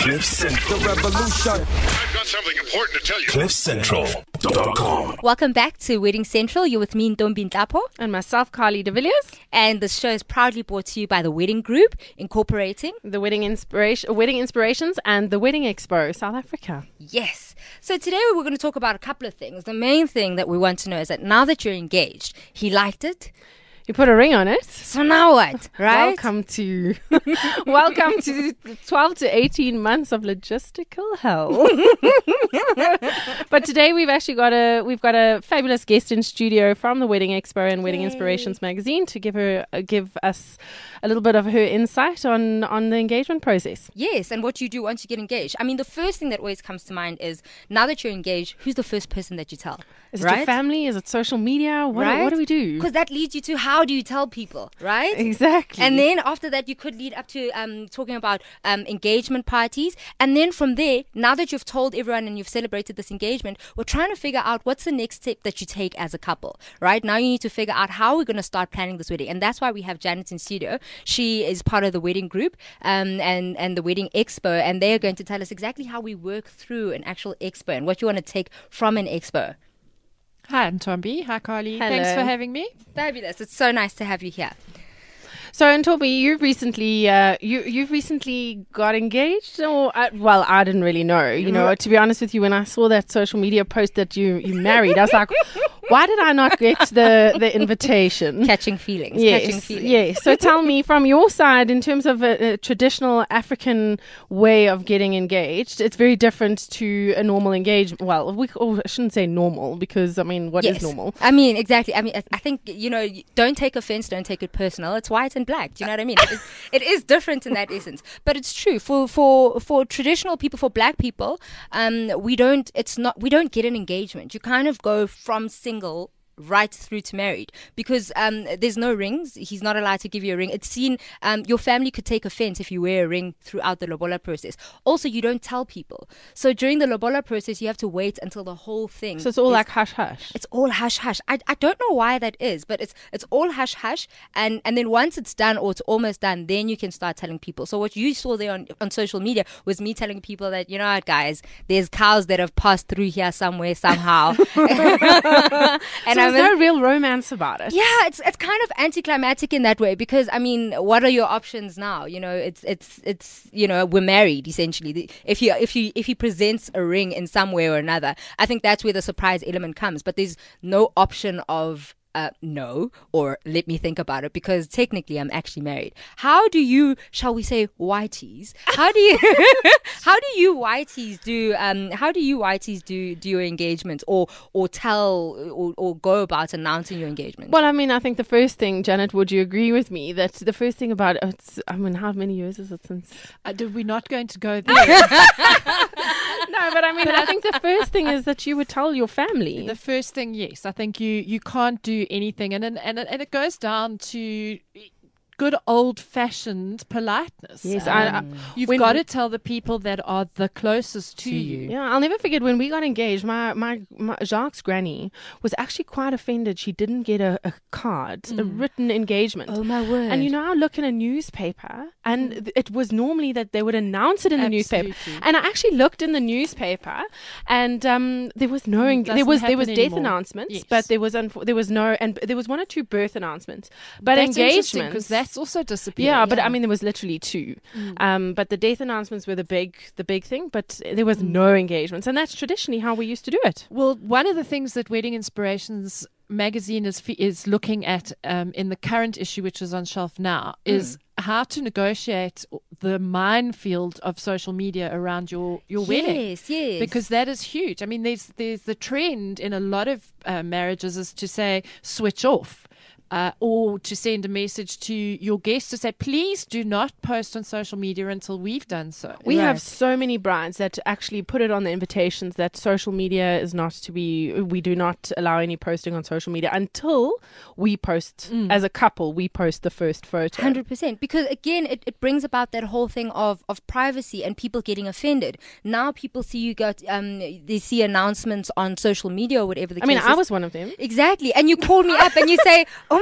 Cliff Central. The revolution. I've got something important to tell you. CliffCentral.com. Welcome back to Wedding Central. You're with me, Ntombi Ntapo. And myself, Carly de Villiers. And this show is proudly brought to you by The Wedding Group, incorporating The Wedding Inspirations and The Wedding Expo, South Africa. Yes. So today we're going to talk about a couple of things. The main thing that we want to know is that now that you're engaged, he liked it. You put a ring on it. So now what, right? Welcome to 12 to 18 months of logistical hell. But today we've got a fabulous guest in studio from the Wedding Expo and Wedding Inspirations magazine to give us a little bit of her insight on the engagement process. Yes, and what you do once you get engaged. I mean, the first thing that always comes to mind is, now that you're engaged, who's the first person that you tell? Is it your family? Is it social media? What do we do? Because that leads you to how do you tell people, right? Exactly. And then after that, you could lead up to talking about engagement parties. And then from there, now that you've told everyone and you've celebrated this engagement, we're trying to figure out what's the next step that you take as a couple, right? Now you need to figure out how we're going to start planning this wedding. And that's why we have Janet in studio. She is part of the Wedding Group and the Wedding Expo. And they're going to tell us exactly how we work through an actual expo and what you want to take from an expo. Hi, Ntombi. Hi, Carly. Hello. Thanks for having me. Fabulous. It's so nice to have you here. So, Ntombi, you've recently got engaged, or I didn't really know. You know, to be honest with you, when I saw that social media post that you married, I was like, why did I not get the invitation? Catching feelings. Yes. So tell me, from your side, in terms of a traditional African way of getting engaged, it's very different to a normal engagement. Well, I shouldn't say normal, because, I mean, what is normal? I mean, exactly. I mean, I think, don't take offense, don't take it personal. It's white and black. Do you know what I mean? It is different in that essence. But it's true. For traditional people, for black people, we don't get an engagement. You kind of go from single right through to married, because there's no rings. He's not allowed to give you a ring. It's seen, your family could take offense if you wear a ring throughout the lobola process. Also, you don't tell people. So during the lobola process, you have to wait until the whole thing. So it's all like hush hush. It's all hush hush. I don't know why that is, but it's all hush hush. And then once it's done, or it's almost done, then you can start telling people. So what you saw there on social media was me telling people that, you know what, guys, there's cows that have passed through here somewhere, somehow. And so there's no real romance about it. Yeah, it's kind of anticlimactic in that way, because, I mean, what are your options now? You know, it's we're married essentially. If he presents a ring in some way or another, I think that's where the surprise element comes. But there's no option of no, or let me think about it, because technically I'm actually married. How do you, shall we say, whiteys? How do you whiteys do your engagements, or tell or go about announcing your engagement? Well, I mean, I think the first thing, Janet, would you agree with me that the first thing about how many years is it since? We're not going to go there. No, but I mean, I think the first thing is that you would tell your family. The first thing, yes. I think you can't do anything, and it goes down to good old-fashioned politeness. Yes, you've got to tell the people that are the closest to you. Yeah, I'll never forget when we got engaged. My Jacques' granny was actually quite offended. She didn't get a card, a written engagement. Oh my word! And I look in a newspaper, and it was normally that they would announce it in the newspaper. And I actually looked in the newspaper, and there was no there was death announcements, but there was no, and there was one or two birth announcements, but that's engagements, because that's also disappeared. Yeah, but I mean, there was literally two. But the death announcements were the big thing, but there was no engagements. And that's traditionally how we used to do it. Well, one of the things that Wedding Inspirations magazine is looking at in the current issue, which is on shelf now, is how to negotiate the minefield of social media around your wedding. Yes. Because that is huge. I mean, there's the trend in a lot of marriages is to say, switch off. Or to send a message to your guests to say, please do not post on social media until we've done so. We have so many brides that actually put it on the invitations that social media is not to be, we do not allow any posting on social media until we post, as a couple, we post the first photo. 100%. Because again, it brings about that whole thing of privacy and people getting offended. Now people see you they see announcements on social media or whatever the case is. I was one of them. Exactly. And you call me up and you say, oh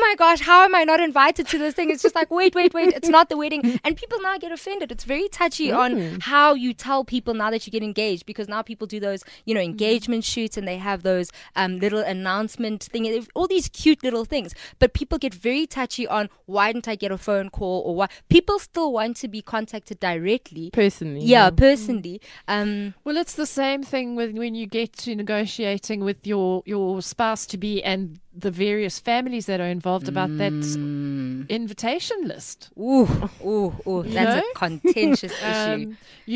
my gosh, how am I not invited to this thing? It's just like, wait, it's not the wedding. And people now get offended. It's very touchy on how you tell people now that you get engaged, because now people do those, engagement shoots, and they have those little announcement thing, all these cute little things. But people get very touchy on, why didn't I get a phone call, or why people still want to be contacted directly. Personally. Yeah, personally. Well, it's the same thing when you get to negotiating with your spouse to be and the various families that are involved about that invitation list. Ooh, that's a contentious issue.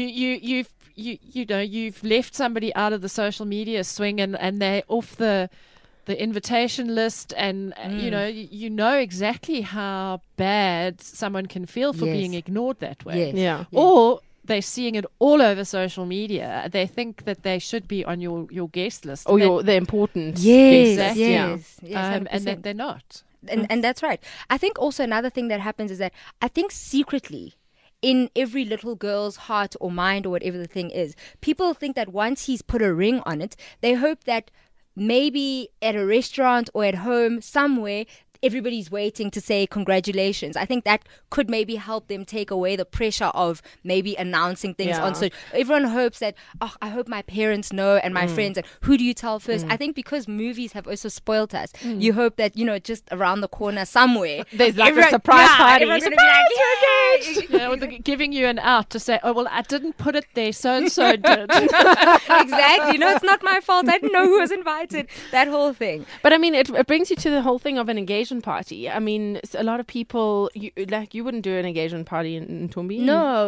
You've left somebody out of the social media swing, and they're off the invitation list, and you know exactly how bad someone can feel for being ignored that way. Yes. Yeah. Or they're seeing it all over social media. They think that they should be on your guest list. Or the important. Yes, Exactly. yes, and 100%. that they're not. And that's right. I think also another thing that happens is that I think secretly, in every little girl's heart or mind or whatever the thing is, people think that once he's put a ring on it, they hope that maybe at a restaurant or at home somewhere, everybody's waiting to say congratulations. I think that could maybe help them take away the pressure of maybe announcing things on. So everyone hopes that, I hope my parents know and my friends. And who do you tell first? I think because movies have also spoiled us, you hope that, just around the corner somewhere, There's like a surprise party. Everyone's gonna be like, "Yay!" Yeah, with giving you an out to say, oh, well, I didn't put it there, so-and-so did. Exactly. It's not my fault. I didn't know who was invited. That whole thing. But I mean, it brings you to the whole thing of an engagement party. I mean, a lot of people, you wouldn't do an engagement party in Tumbi. No,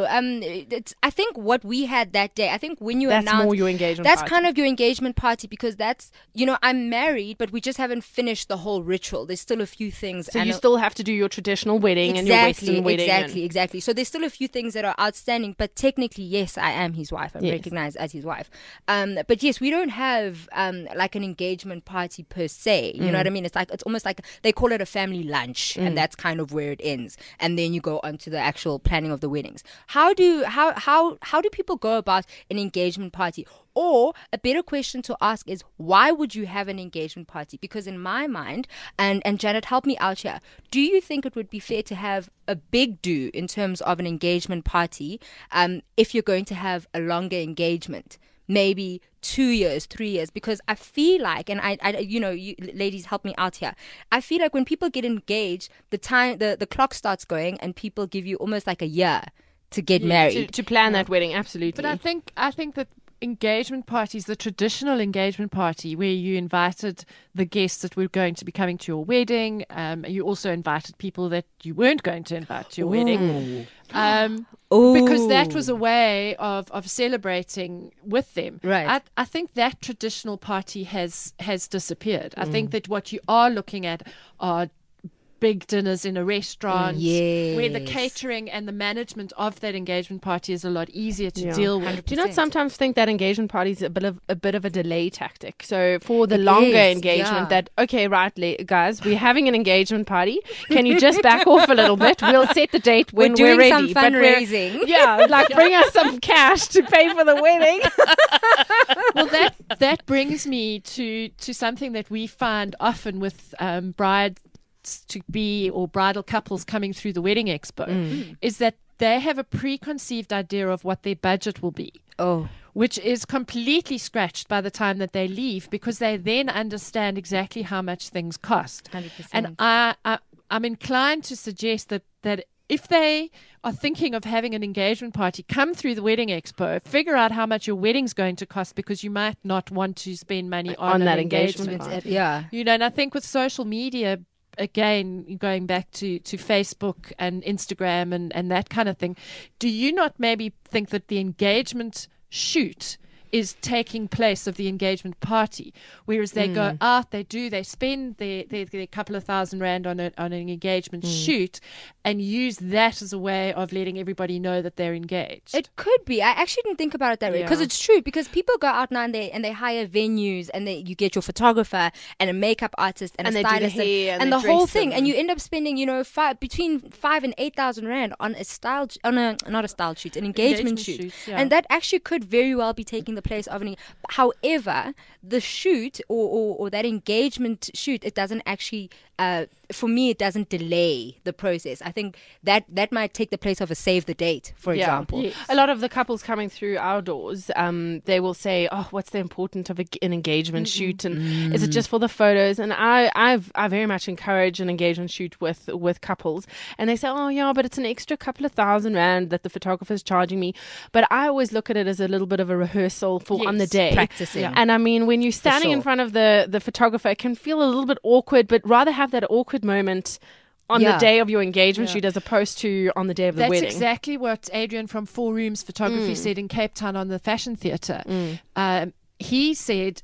I think what we had that day, I think when you That's announced, more your engagement that's party. kind of your engagement party, because that's, I'm married, but we just haven't finished the whole ritual. There's still a few things. So you still have to do your traditional wedding and your Western wedding. Exactly. So there's still a few things that are outstanding, but technically, yes, I am his wife. I'm recognized as his wife. But yes, we don't have like an engagement party per se. You know what I mean? It's almost like they call it a family lunch, and that's kind of where it ends. And then you go on to the actual planning of the weddings. How do people go about an engagement party? Or a better question to ask is, why would you have an engagement party? Because in my mind, and Janet, help me out here, do you think it would be fair to have a big do in terms of an engagement party if you're going to have a longer engagement? Maybe 2 years, 3 years, because I feel like, and I you ladies, help me out here. I feel like when people get engaged, the clock starts going, and people give you almost like a year to get married. To plan that wedding, absolutely. But I think that engagement parties, the traditional engagement party where you invited the guests that were going to be coming to your wedding, you also invited people that you weren't going to invite to your wedding. Because that was a way of celebrating with them. Right. I think that traditional party has disappeared. I think that what you are looking at are big dinners in a restaurant where the catering and the management of that engagement party is a lot easier to deal with. 100%. Do you not sometimes think that engagement party is a bit of a delay tactic? So for the longer engagement, that okay, right, guys, we're having an engagement party. Can you just back off a little bit? We'll set the date when we're ready. Some fundraising. Like bring us some cash to pay for the wedding. Well, that brings me to something that we find often with brides to be or bridal couples coming through the Wedding Expo is that they have a preconceived idea of what their budget will be. Which is completely scratched by the time that they leave, because they then understand exactly how much things cost. 100%. And I'm inclined to suggest that if they are thinking of having an engagement party, come through the Wedding Expo, figure out how much your wedding's going to cost, because you might not want to spend money on that an engagement party. Yeah. And I think with social media, again, going back to Facebook and Instagram and that kind of thing, do you not maybe think that the engagement shoot is taking place of the engagement party, whereas they go out, they spend their couple of $1,000 on an engagement shoot and use that as a way of letting everybody know that they're engaged. It could be. I actually didn't think about it that way, because it's true. Because people go out now and they hire venues, and you get your photographer and a makeup artist and a they do stylist the hair and they the whole dress thing, them. and you end up spending between 5,000 and 8,000 rand on not a style shoot, an engagement shoot, and that actually could very well be taking the place of however, the shoot or that engagement shoot, it doesn't actually for me, it doesn't delay the process. I think that might take the place of a save the date, for example. Yes. A lot of the couples coming through our doors, they will say, "Oh, what's the importance of an engagement shoot, and is it just for the photos?" And I very much encourage an engagement shoot with couples, and they say, "Oh, yeah, but it's an extra couple of $1,000 that the photographer's charging me." But I always look at it as a little bit of a rehearsal for on the day, practicing. Yeah. And I mean, when you're standing in front of the photographer, it can feel a little bit awkward, but rather have that awkward moment on the day of your engagement shoot as opposed to on the day of the wedding. That's exactly what Adrian from Four Rooms Photography said in Cape Town on the Fashion Theatre. He said,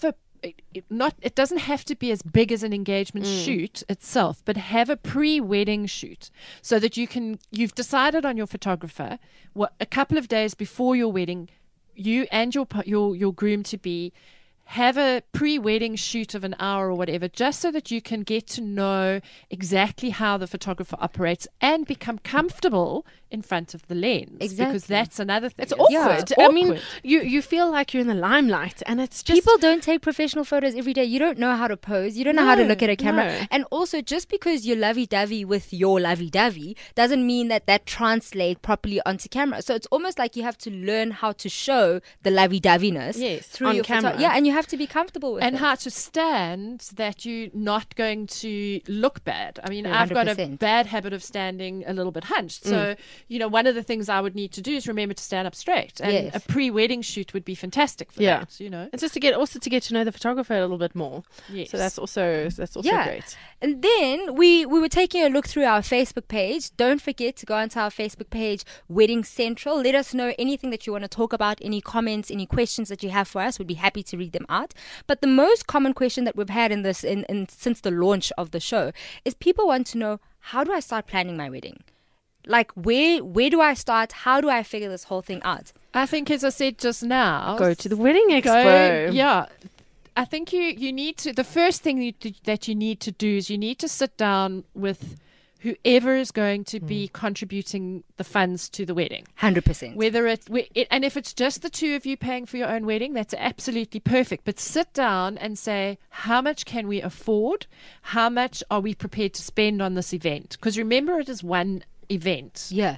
it doesn't have to be as big as an engagement shoot itself, but have a pre-wedding shoot so that you've decided on your photographer a couple of days before your wedding, you and your groom to be have a pre-wedding shoot of an hour or whatever, just so that you can get to know exactly how the photographer operates and become comfortable in front of the lens. Exactly. Because that's another thing. It's awkward. Yeah, it's I mean, you feel like you're in the limelight, and it's just people don't take professional photos every day. You don't know how to pose. You don't know how to look at a camera. no. And also, just because you're lovey-dovey with your lovey-dovey doesn't mean that translates properly onto camera. So it's almost like you have to learn how to show the lovey-doviness through on your camera. and you have to be comfortable with and it. how to stand that you're not going to look bad. I mean, I've got a 100%. bad habit of standing a little bit hunched. So, one of the things I would need to do is remember to stand up straight. And Yes. a pre-wedding shoot would be fantastic for Yeah. that, And just to get to know the photographer a little bit more. Yes. So that's also great. And then we were taking a look through our Facebook page. Don't forget to go onto our Facebook page, Wedding Central. Let us know anything that you want to talk about, any comments, any questions that you have for us. We'd be happy to read them out. But the most common question that we've had in since the launch of the show is people want to know, how do I start planning my wedding? Like, where do I start? How do I figure this whole thing out? I think, as I said just now, Go to the Wedding Expo. Yeah. I think you need to, the first thing that you need to do is you need to sit down with whoever is going to be contributing the funds to the wedding. 100%. Whether and if it's just the two of you paying for your own wedding, that's absolutely perfect. But sit down and say, how much can we afford? How much are we prepared to spend on this event? Because remember, it is one event. Yeah.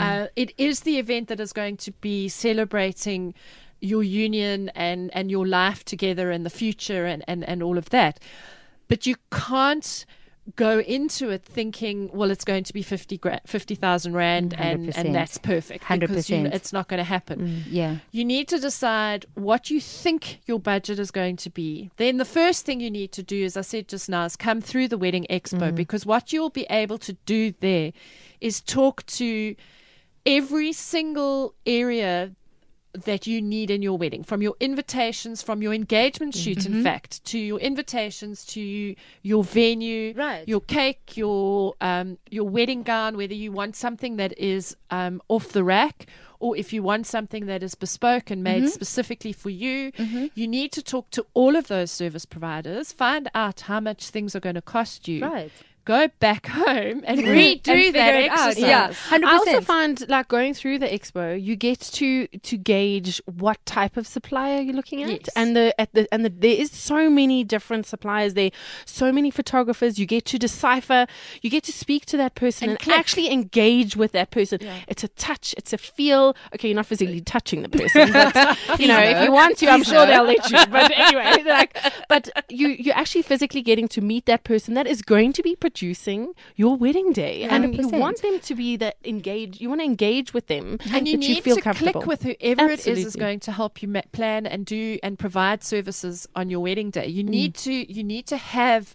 It is the event that is going to be celebrating your union and your life together in the future and all of that. But you can't go into it thinking, well, it's going to be 50,000 Rand and 100%. that's perfect. 100%. Because it's not going to happen. Yeah. You need to decide what you think your budget is going to be. Then the first thing you need to do, as I said just now, is come through the Wedding Expo, because what you'll be able to do there is talk to every single area that you need in your wedding, from your invitations, from your engagement shoot, in fact, to your invitations, to your venue, Right. your cake, your wedding gown, whether you want something that is off the rack or if you want something that is bespoke and made specifically for you. You need to talk to all of those service providers, find out how much things are going to cost you. Right. Go back home and redo figure that it out. exercise. Yeah. 100%. I also find, like, going through the expo, you get to gauge what type of supplier you're looking at, Yes. and there is so many different suppliers there, so many photographers. You get to decipher, you get to speak to that person and click. actually engage with that person. It's a touch, it's a feel. Okay, you're not physically touching the person, but if you want to, I'm sure they'll let you. But anyway, but you're actually physically getting to meet that person that is going to be producing your wedding day, and you 100%. want them to be that engaged. You want to engage with them, And you that need feel to comfortable. click with whoever it is Absolutely. going to help you plan and do and provide services on your wedding day. You need to have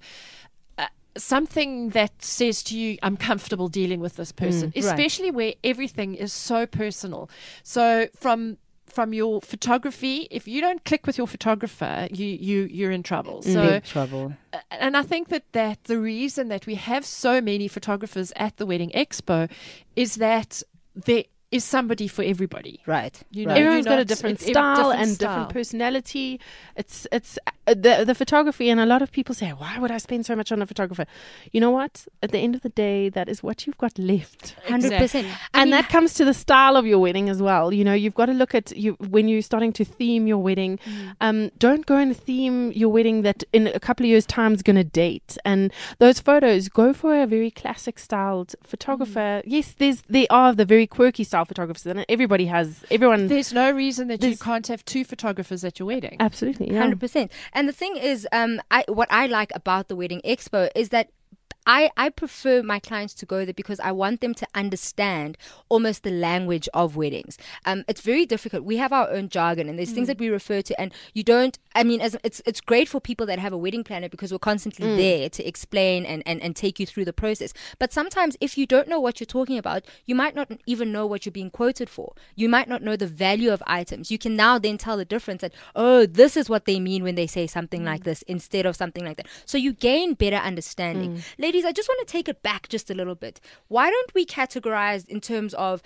something that says to you, I'm comfortable dealing with this person, especially where everything is so personal. So from your photography, if you don't click with your photographer, you're in trouble. So Big trouble. and I think that the reason that we have so many photographers at the Wedding Expo is that there is somebody for everybody. Right. You know, right. Everyone's you're got a not- different it's style different and style. different personality. It's the photography, and a lot of people say, why would I spend so much on a photographer? You know what? At the end of the day, that is what you've got left. 100%. And that comes to the style of your wedding as well. You know, you've got to look at when you're starting to theme your wedding. Don't go and theme your wedding that in a couple of years' time is going to date. And those photos, go for a very classic styled photographer. Yes, there are the very quirky style photographers, and everyone. There's no reason that you can't have two photographers at your wedding. Absolutely, yeah. 100%. And the thing is, what I like about the Wedding Expo is that I prefer my clients to go there because I want them to understand almost the language of weddings. It's very difficult. We have our own jargon, and there's things that we refer to, and you don't. I mean, it's great for people that have a wedding planner because we're constantly there to explain and take you through the process. But sometimes, if you don't know what you're talking about, you might not even know what you're being quoted for. You might not know the value of items. You can now then tell the difference that, oh, this is what they mean when they say something like this instead of something like that. So you gain better understanding. Ladies, I just want to take it back just a little bit. Why don't we categorize in terms of,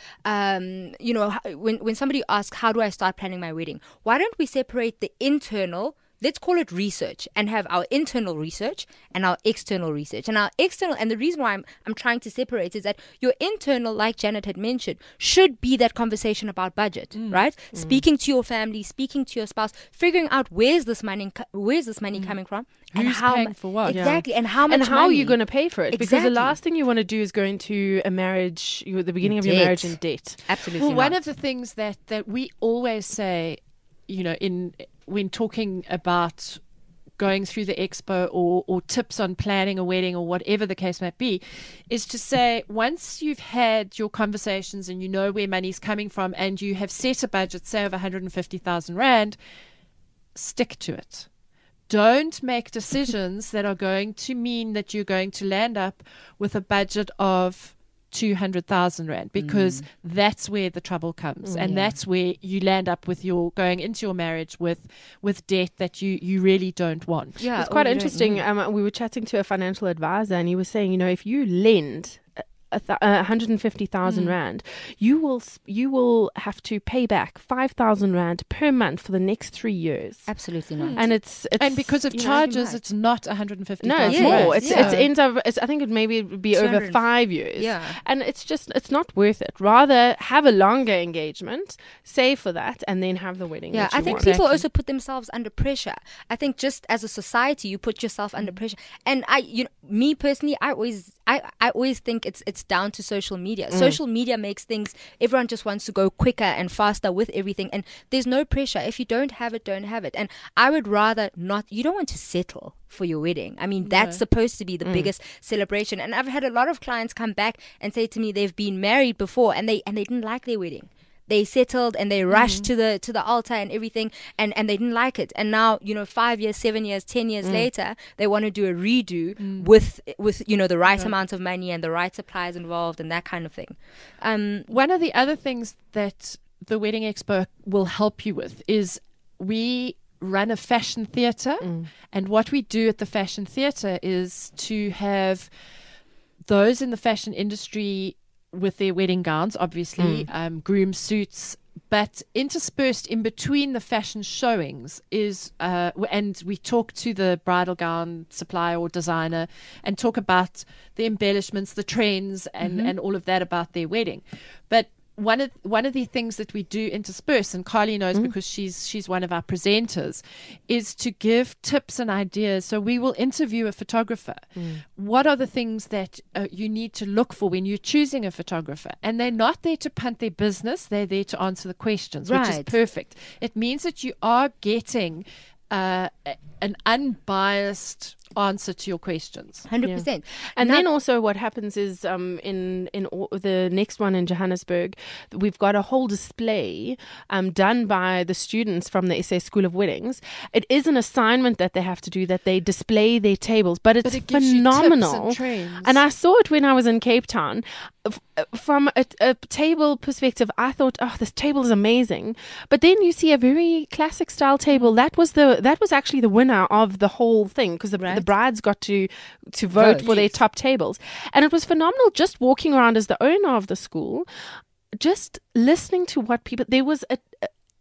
when somebody asks, how do I start planning my wedding? Why don't we separate the internal, let's call it research, and have our internal research and our external research. And our external, and the reason why I'm trying to separate is that your internal, like Janet had mentioned, should be that conversation about budget, right? Speaking to your family, speaking to your spouse, figuring out where's this money coming from, and Who's how paying for what? exactly, and how much And how money. are you going to pay for it? Because the Exactly. last thing you want to do is go into a marriage, the beginning of your Debt. marriage in debt. Absolutely Well, one not. of the things that we always say, when talking about going through the expo or tips on planning a wedding or whatever the case might be, is to say, once you've had your conversations and you know where money's coming from and you have set a budget, say, of 150,000 Rand, stick to it. Don't make decisions that are going to mean that you're going to land up with a budget of 200,000 Rand, because that's where the trouble comes, and that's where you land up with going into your marriage with debt that you really don't want. Yeah, It's quite or you don't interesting. need. We were chatting to a financial advisor, and he was saying, if you lend 150,000 Rand, you will have to pay back 5,000 Rand per month for the next 3 years. Absolutely not. And it's And because of you know, charges, it's not 150,000. no, it's Yes, more. yeah. It ends up. I think it maybe be over 200. 5 years. Yeah. and it's not worth it. Rather have a longer engagement, save for that, and then have the wedding. Yeah, that you I think want. people also put themselves under pressure. I think just as a society, you put yourself under pressure. And me personally, I always think it's down to social media. Social media makes things, everyone just wants to go quicker and faster with everything. And there's no pressure. If you don't have it, don't have it. And I would rather not, you don't want to settle for your wedding. I mean, that's supposed to be the biggest celebration. And I've had a lot of clients come back and say to me they've been married before and they didn't like their wedding. They settled and they rushed to the altar and everything, and they didn't like it. And now, 5 years, 7 years, 10 years later, they want to do a redo with the right amount of money and the right supplies involved and that kind of thing. One of the other things that the Wedding Expo will help you with is we run a fashion theatre, and what we do at the fashion theatre is to have those in the fashion industry with their wedding gowns, obviously, groom suits, but interspersed in between the fashion showings is, and we talk to the bridal gown supplier or designer and talk about the embellishments, the trends, and all of that about their wedding. But one of the things that we do intersperse, and Carly knows because she's one of our presenters, is to give tips and ideas. So we will interview a photographer. What are the things that you need to look for when you're choosing a photographer? And they're not there to punt their business. They're there to answer the questions, which is Right. perfect. It means that you are getting an unbiased answer to your questions. 100%. And then also what happens is in the next one in Johannesburg, we've got a whole display done by the students from the SA School of Weddings. It is an assignment that they have to do, that they display their tables, but it's it gives you tips and phenomenal. trends. And I saw it when I was in Cape Town. From a table perspective, I thought, oh, this table is amazing. But then you see a very classic style table. That was actually the winner of the whole thing, because the brides got to vote for their top tables. And it was phenomenal just walking around as the owner of the school, just listening to what people, there was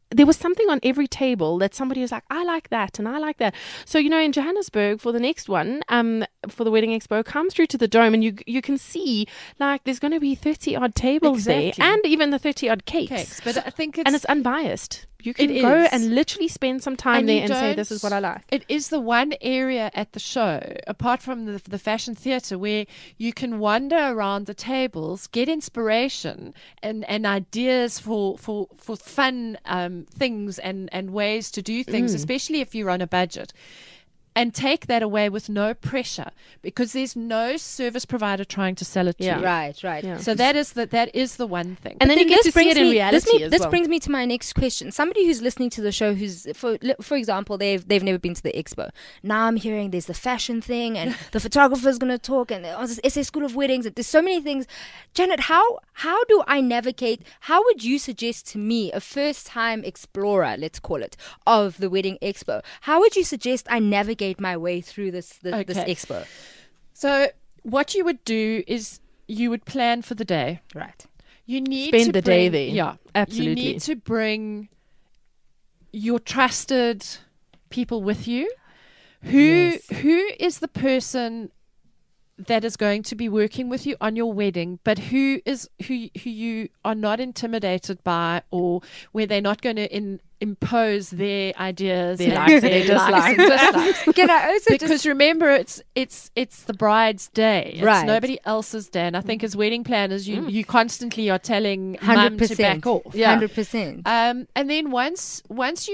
there was something on every table that somebody was like, I like that and I like that. So, in Johannesburg for the next one, for the Wedding Expo, come through to the Dome and you can see like there's going to be 30 odd tables there and even the 30 odd cakes. But I think it's unbiased. You can go and literally spend some time there and say, this is what I like. It is the one area at the show, apart from the fashion theatre, where you can wander around the tables, get inspiration and ideas for fun things and ways to do things, especially if you're on a budget. And take that away with no pressure, because there's no service provider trying to sell it to you. Right. Yeah. So that is the one thing. And then you get to see it in reality as well. This brings me to my next question. Somebody who's listening to the show, who's for example, they've never been to the expo. Now I'm hearing there's the fashion thing, and the photographer's going to talk, and there's this SA School of Weddings. And there's so many things. Janet, how do I navigate? How would you suggest to me, a first-time explorer, let's call it, of the Wedding Expo? How would you suggest I navigate my way through this expo? So what you would do is you would plan for the day. Right. You need spend to the day there. Yeah, absolutely. You need to bring your trusted people with you. Who is the person that is going to be working with you on your wedding, but who you are not intimidated by, or where they're not going to impose their ideas, their likes and their dislikes. Can I also because remember, it's the bride's day. It's Right. nobody else's day. And I think as wedding planners, you constantly are telling mum to back off. 100%. And then once you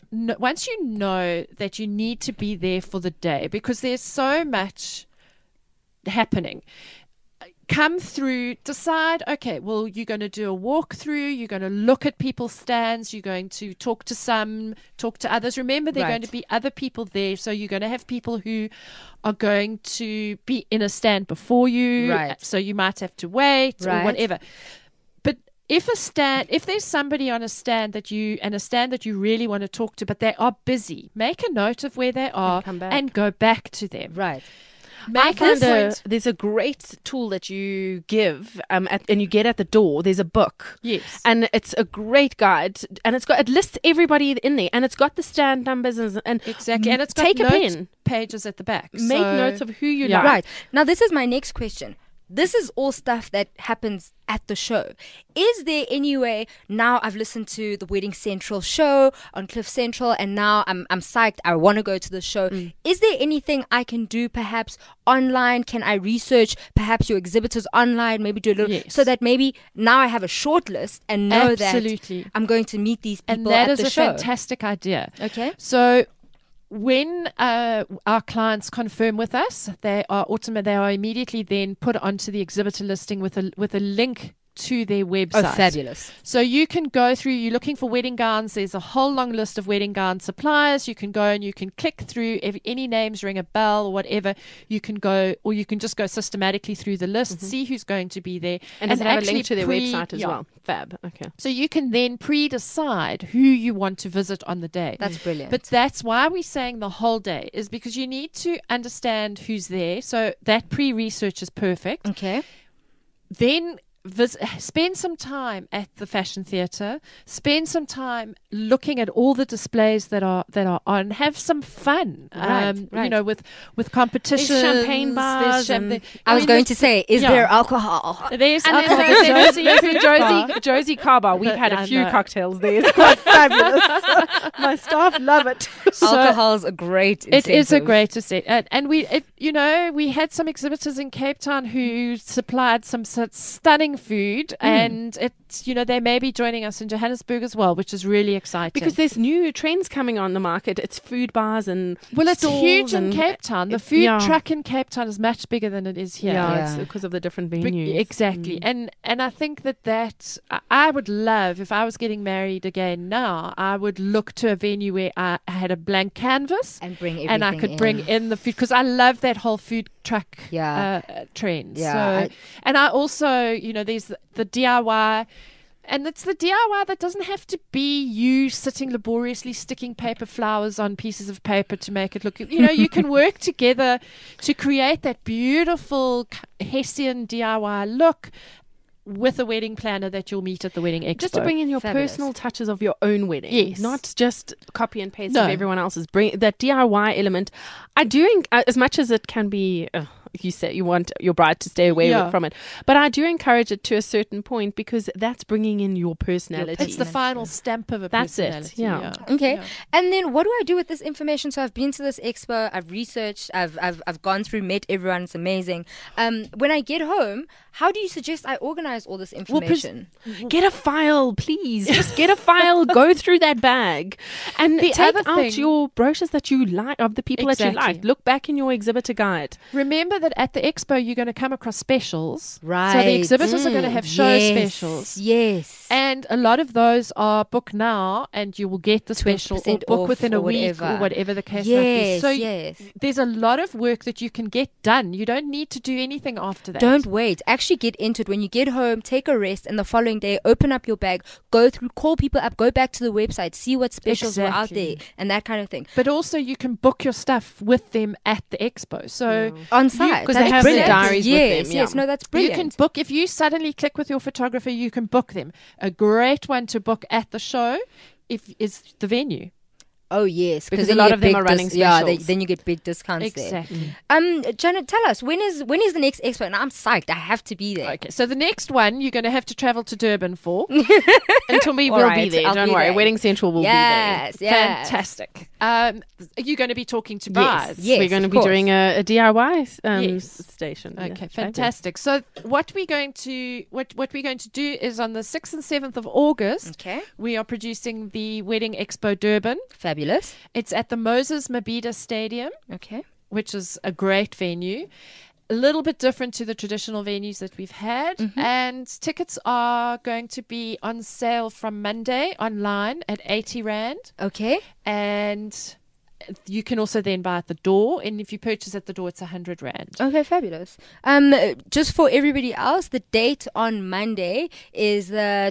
know that you need to be there for the day, because there's so much happening. Come through, decide, okay, well, you're going to do a walkthrough, you're going to look at people's stands, you're going to talk to others. Remember, there are going to be other people there, so you're going to have people who are going to be in a stand before you, so you might have to wait or whatever. But if there's somebody on a stand that you really want to talk to, but they are busy, make a note of where they are and go back to them. Right. I found there's a great tool that you give and you get at the door. There's a book. Yes. And it's a great guide, and it lists everybody in there, and it's got the stand numbers and exactly. And it's got take a pen, pages at the back. Make notes of who you like. Right. Now this is my next question. This is all stuff that happens at the show. Is there any way, now I've listened to the Wedding Central show on Cliff Central, and now I'm psyched, I want to go to the show. Is there anything I can do perhaps online? Can I research perhaps your exhibitors online, maybe do a little, so that maybe now I have a short list and know that I'm going to meet these people at the show? And that is a fantastic idea. Okay. So when our clients confirm with us, they are immediately then put onto the exhibitor listing with a link to their website. Oh, fabulous. So you can go through, you're looking for wedding gowns, there's a whole long list of wedding gown suppliers. You can go and you can click through, if any names ring a bell or whatever, you can go, or you can just go systematically through the list, see who's going to be there. And does it have a link to their website as well? Fab. Okay. So you can then pre-decide who you want to visit on the day. That's brilliant. But that's why we're saying the whole day, is because you need to understand who's there. So that pre-research is perfect. Okay. Then spend some time at the fashion theatre. Spend some time looking at all the displays that are on. Have some fun, you know, with competitions. There's champagne bars. I was going to say, is there alcohol? There's and alcohol. Josie Kaba. We've had a few cocktails there. It's quite fabulous. My staff love it. Alcohol's a great incentive. It is a great incentive. And we had some exhibitors in Cape Town who supplied some stunning food, and it's, they may be joining us in Johannesburg as well, which is really exciting because there's new trends coming on the market. It's food bars and it's huge in Cape Town. The food truck in Cape Town is much bigger than it is here. It's because of the different venues. Exactly. And I think that I would love, if I was getting married again now, I would look to a venue where I had a blank canvas and bring everything and I could bring in the food, because I love that whole food truck trend. Yeah. And I also, there's the DIY, and it's the DIY that doesn't have to be you sitting laboriously sticking paper flowers on pieces of paper to make it look, you can work together to create that beautiful Hessian DIY look with a wedding planner that you'll meet at the Wedding Expo. Just to bring in your Fabulous. personal touches of your own wedding. Yes. Not just copy and paste No. of everyone else's. Bring that DIY element. I do, as much as it can be, you said you want your bride to stay away Yeah. from it. But I do encourage it to a certain point because that's bringing in your personality. It's the final stamp of a That's it, personality. yeah. Okay, Yeah. and then what do I do with this information? So I've been to this expo, I've researched, I've gone through, met everyone. It's amazing. When I get home, how do you suggest I organize all this information? Get a file, please. Just get a file, go through that bag, and The take other out thing- your brochures that you like, of the people that you Exactly. like. Look back in your exhibitor guide. Remember that at the expo, you're going to come across specials. Right. So the exhibitors are going to have show Yes, specials. Yes. And a lot of those are book now, and you will get the special or 20% book off within a or week whatever. or whatever the case might be. Yes, So yes. there's a lot of work that you can get done. You don't need to do anything after that. Don't wait. Actually get into it. When you get home, take a rest, and the following day, open up your bag, go through, call people up, go back to the website, see what specials were out there, Exactly. and that kind of thing. But also, you can book your stuff with them at the expo. So On site. 'cause they That's have their brilliant. diaries with yes, them, Yes, yeah. no, that's you brilliant. can book, if you suddenly click with your photographer, you can book them. A great one to book at the show is the venue. Oh, yes. Because then a lot you of get them big are running Yeah, specials. then you get big discounts Exactly. there. Janet, tell us, when is the next expo? Now I'm psyched. I have to be there. Okay, so the next one you're going to have to travel to Durban for. Until we All will right, be there. I'll Don't be worry. there. Wedding Central will Yes, yes. Fantastic. You're going to be talking to Yes, brides. yes. We're going to of be course. doing a DIY Yes. station. Yeah, Okay, fabulous. fantastic. So what we're going to do is on the 6th and 7th of August, Okay. we are producing the Wedding Expo Durban. Fabulous. It's at the Moses Mabhida Stadium, Okay. which is a great venue. A little bit different to the traditional venues that we've had. And tickets are going to be on sale from Monday online at 80 Rand. Okay. And you can also then buy at the door. And if you purchase at the door, it's 100 Rand. Okay, fabulous. Just for everybody else, the date on Monday is the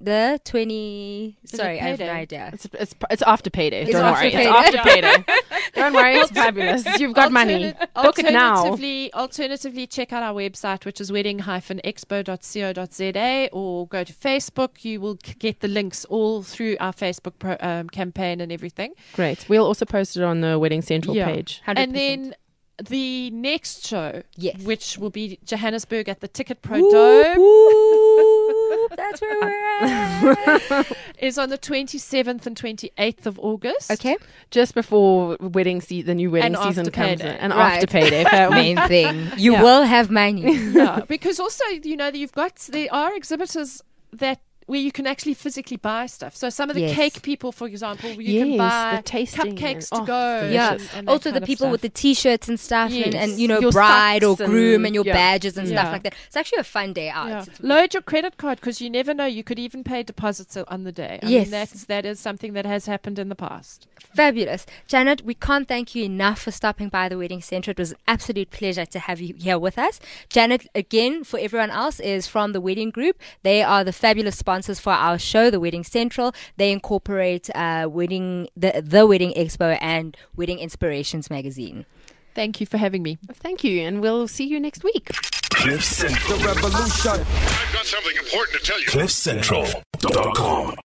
20. Sorry, I have no payday? idea. It's after payday. Don't after worry. payday. It's after payday. Don't worry. It's fabulous. You've got money. Book it now. Alternatively, check out our website, which is wedding-expo.co.za, or go to Facebook. You will get the links all through our Facebook campaign and everything. Great. We'll also post it on the Wedding Central Yeah. page. 100%. And then the next show, Yes. which will be Johannesburg at the Ticket Pro Whoop, Dome, whoop. That's where we're at. is on the 27th and 28th of August. Okay. Just before the new wedding And season after comes payday. in. And Right. after payday. Main thing. You Yeah. will have money. Yeah, because also, there are exhibitors where you can actually physically buy stuff. So some of the Yes. cake people, for example, you can Yes, buy the tasting cupcakes and- to go. delicious. Yeah. and that Also, kind the of people with the stuff. T-shirts and stuff, Yes. and Your bride or socks groom and- and your yeah. badges and stuff Yeah. like that. It's actually a fun day out. Yeah. It's- Load your credit card, because you never know. You could even pay deposits on the day. I Yes. mean, that is something that has happened in the past. Fabulous. Janet, we can't thank you enough for stopping by the Wedding Centre. It was an absolute pleasure to have you here with us. Janet, again, for everyone else, is from the Wedding Group. They are the fabulous sponsors for our show, the Wedding Central. They incorporate the Wedding Expo and Wedding Inspirations magazine. Thank you for having me. Thank you. And we'll see you next week. Cliff Central. The revolution. I've got something important to tell you. CliffCentral.com.